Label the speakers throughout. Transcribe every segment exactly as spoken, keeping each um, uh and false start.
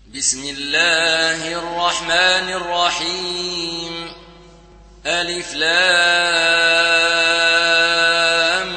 Speaker 1: بسم الله الرحمن الرحيم. ألف لام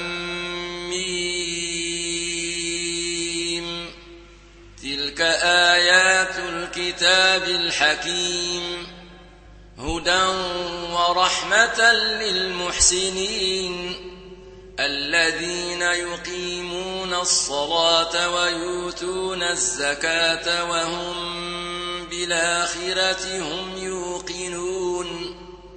Speaker 1: ميم. تلك آيات الكتاب الحكيم، هدى ورحمة للمحسنين الذين يقيمون الصلاة ويؤتون الزكاة وهم بالآخرة هم يوقنون.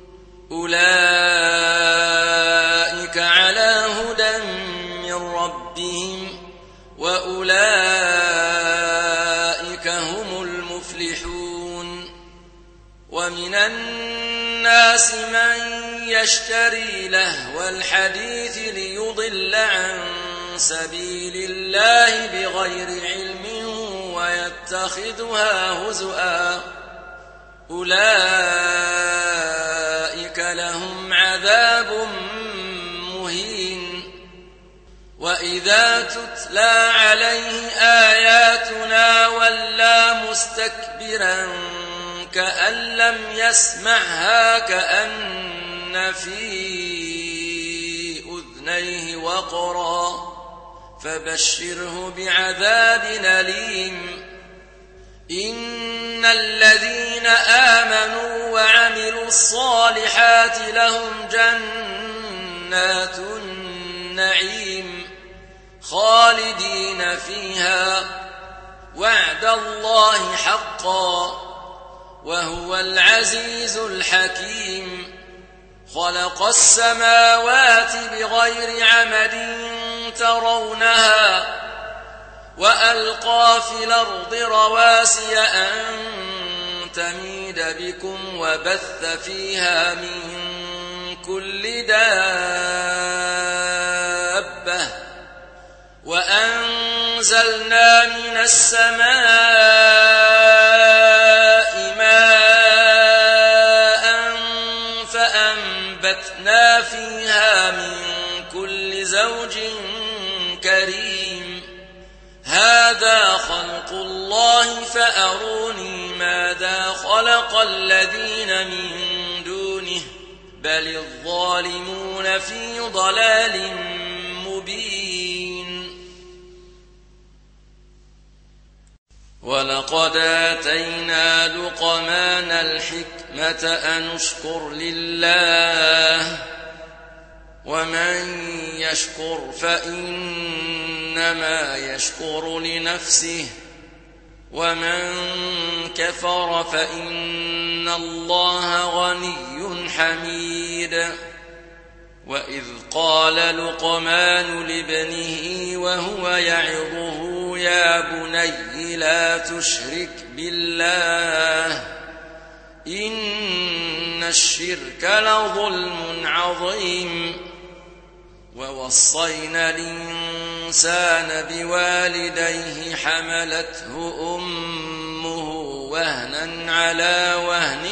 Speaker 1: أولئك على هدى من ربهم وأولئك هم المفلحون. ومن الناس من يشتري لهو الحديث ليضل عن سبيل الله بغير علم ويتخذها هزؤا، أولئك لهم عذاب مهين. وإذا تتلى عليه آياتنا ولى مستكبرا كأن لم يسمعها كأن في أذنيه وقرا، فبشره بعذاب أليم. إن الذين آمنوا وعملوا الصالحات لهم جنات النعيم خالدين فيها، وعد الله حقا، وهو العزيز الحكيم. خلق السماوات بغير عمد ترونها، وألقى في الأرض رواسي أن تميد بكم وبث فيها من كل دابة، وأنزلنا من السماء ماء فأنبتنا فيها من كل زوج كريم. هذا خلق الله فأروني ماذا خلق الذين من دونه، بل الظالمون في ضلال مبين. ولقد آتينا لقمان الحكمة أن اشكر لله، ومن يشكر فإنما يشكر لنفسه، ومن كفر فإن الله غني حميد. وإذ قال لقمان لابنه وهو يعظه يا بني لا تشرك بالله إن الشرك لظلم عظيم. ووصينا الإنسان بوالديه حملته أمه وهنا على وهن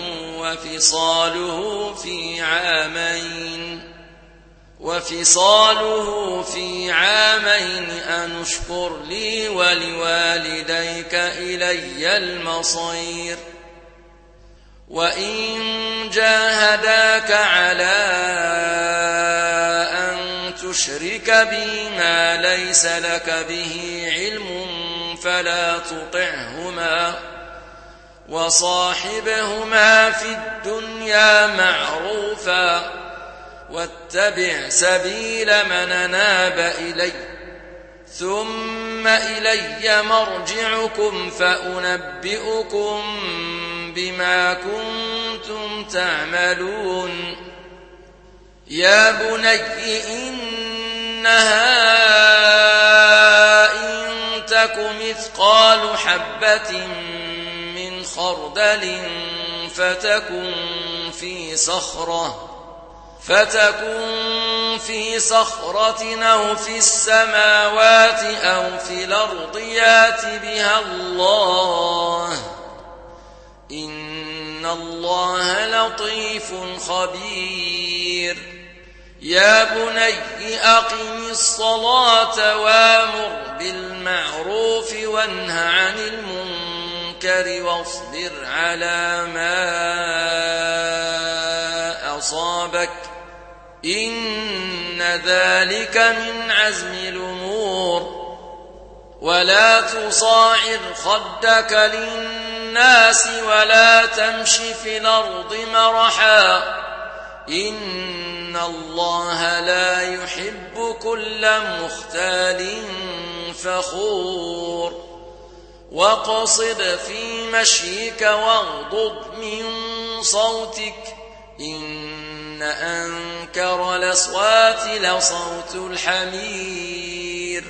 Speaker 1: وفصاله في عامين وفصاله في عامين أن اشكر لي ولوالديك إلي المصير. وإن جاهداك على أن تشرك بي ما ليس لك به علم فلا تطعهما، وصاحبهما في الدنيا معروفا، واتبع سبيل من أناب إلي، ثم إلي مرجعكم فأنبئكم بما كنتم تعملون. يا بني إنها إن تك مثقال حبة من خردل فتكن في صخرة فتكن في صخرة أو في السماوات أو في الأرض يأت بها الله، إن الله لطيف خبير. يا بني أقم الصلاة وامر بالمعروف وانه عن المنكر المنكر واصبر على ما أصابك إن ذلك من عزم الأمور ولا تصاعر خدك للناس ولا تمش في الأرض مرحا إن الله لا يحب كل مختال فخور واقصد في مشيك واغضض من صوتك إن أنكر الأصوات لصوت الحمير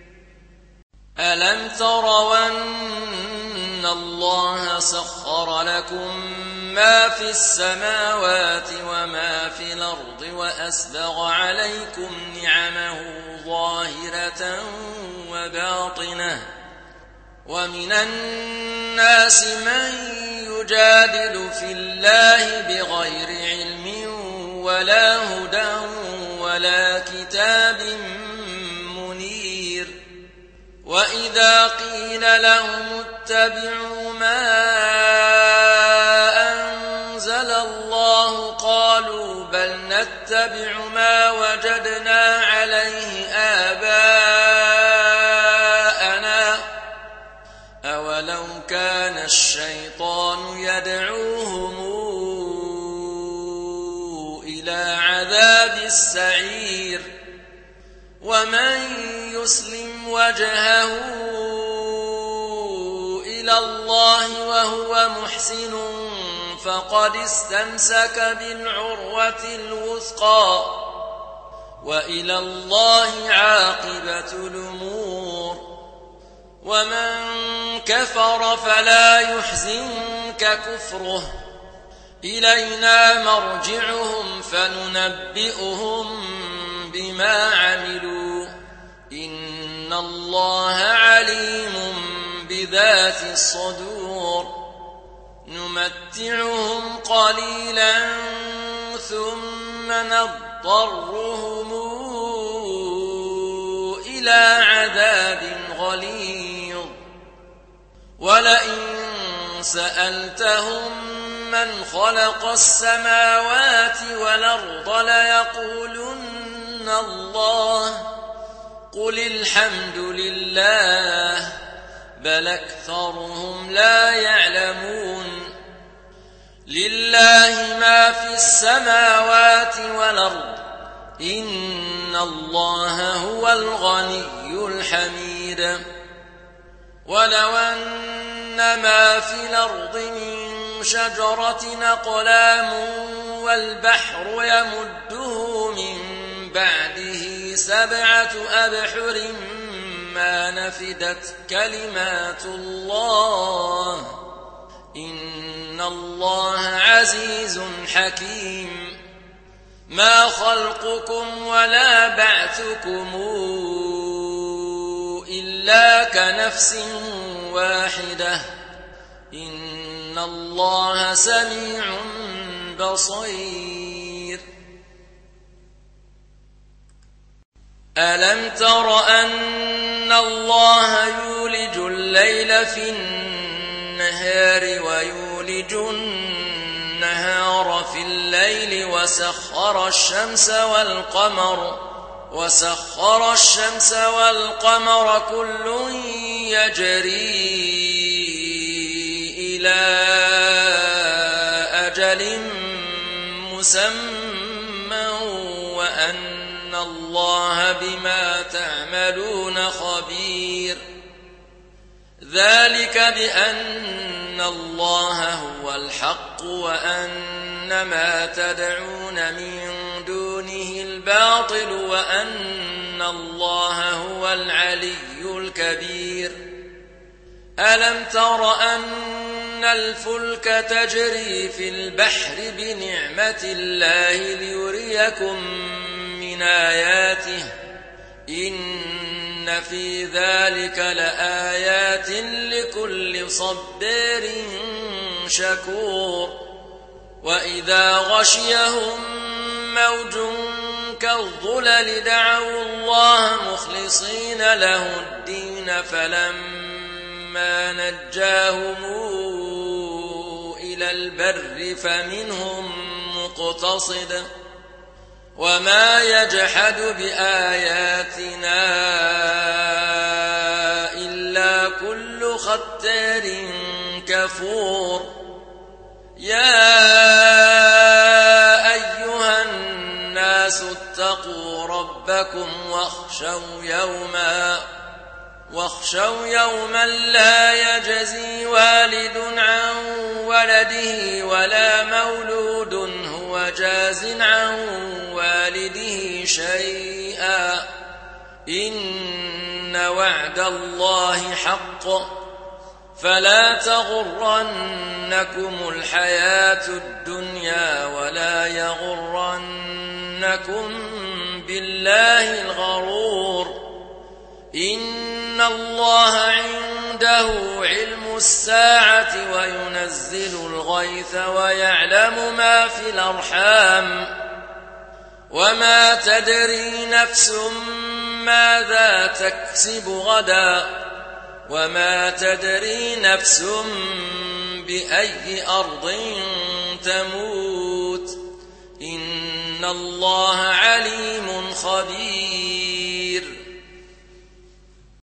Speaker 1: ألم تروا أن الله سخر لكم ما في السماوات وما في الأرض وأسبغ عليكم نعمه ظاهرة وباطنة ومن الناس من يجادل في الله بغير علم ولا هدى ولا كتاب منير وإذا قيل لهم اتبعوا ما أنزل الله قالوا بل نتبع ما وجدنا عليه آباءنا أولو كان الشيطان يدعوهم إلى عذاب السعير ومن يسلم وجهه إلى الله وهو محسن فقد استمسك بالعروة الوثقى وإلى الله عاقبة الأمور ومن كفر فلا يحزنك كفره إلينا مرجعهم فننبئهم بما عملوا إن الله عليم بذات الصدور نمتعهم قليلا ثم نضطرهم إلى عذاب غليظ ولئن سألتهم من خلق السماوات والأرض ليقولن الله قل الحمد لله بل أكثرهم لا يعلمون لله ما في السماوات والأرض إن الله هو الغني الحميد ولو أن ما في الأرض من شجرة أقلام والبحر يمده من بعده سبعة أبحر ما نفدت كلمات الله إن الله عزيز حكيم ما خلقكم ولا بعثكم إلا كنفس واحدة إن الله سميع بصير ألم تر أن الله يولج الليل في النهار ويولج النهار في الليل وسخر الشمس والقمر وسخر الشمس والقمر كل يجري إلى أجل مسمى وأن الله بما تعملون خبير ذلك بأن الله هو الحق وأن ما تدعون من دونه الباطل وأن الله هو العلي الكبير ألم تر أن الفلك تجري في البحر بنعمة الله ليريكم من آياته إن في ذلك لآيات لكل صبار شكور وإذا غشيهم موج كالظلل دعوا الله مخلصين له الدين فلما فلما نجاهم إلى البر فمنهم مقتصد وما يجحد بآياتنا إلا كل ختار كفور يا أيها الناس اتقوا ربكم واخشوا يوما واخشوا يوما لا يجزي والد عن ولده ولا مولود هو جاز عن والده شيئا إن وعد الله حق فلا تغرنكم الحياة الدنيا ولا يغرنكم بالله الغرور إن الله عنده علم الساعة وينزل الغيث ويعلم ما في الأرحام وما تدري نفس ماذا تكسب غدا وما تدري نفس بأي أرض تموت إن الله عليم خبير